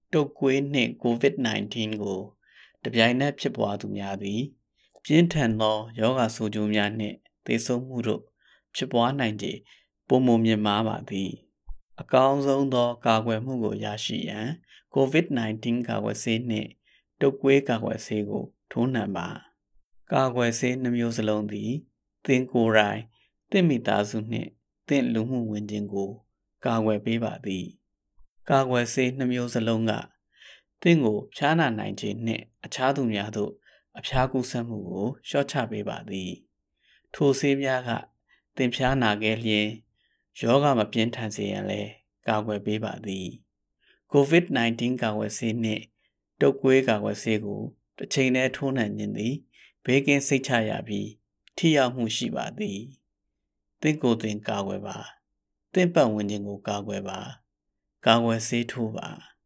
တုပ်ကွေးနှင့် COVID-19 ကိုတစ်ပြိုင်နက်ဖြစ်ပွားသူများသည်ပြင်းထန်သောရောဂါဆိုးကျိုးများနှင့်သေဆုံးမှုတို့ဖြစ်ပွားနိုင်ခြေပိုမိုမြင့်မားပါသည်အကောင်းဆုံးသောကာကွယ်မှုကိုရရှိရန် COVID-19 ကာကွယ်ဆေးနှင့်တုပ်ကွေးကာကွယ်ဆေးကိုထိုးနှံပါကာကွယ်ဆေး2မျိုးစလုံးသည်သင်ကိုယ်တိုင်သင့်မိသားစုနှင့်သင့်လူမှုဝင်ခြင်းကိုကာကွယ်ပေးပါသည်ကာကွယ်ဆေး2မျိုးစလုံးကသင်ကိုဖျားနာနိုင်ခြင်းနှင့်အခြားသူများသို့အဖျားကူးစက်မှုကိုလျှော့ချပေးပါသည်ထိုဆေးများကသင်ဖျားနာခဲ့လျင်ယောဂမပြင်းထန်စေရန်လည်းကာကွယ်ပေးပါသည် COVID-19 ကာကွယ်ဆေးနှင့်တုပ်ကွေးကာကွယ်ဆေးကိုတစ်ချိန်တည်းထိုးနှံခြင်းသည်ဘေးကင်းစိတ်ချရပြီးထိရောက်မှုရှိပါသည်သင်ကိုယ်သင်ကာကွယ်ပါသင့်ပတ်ဝန်းကျင်ကိုကာကွယ်ပါကာကွယ်ဆေးထိုးပါ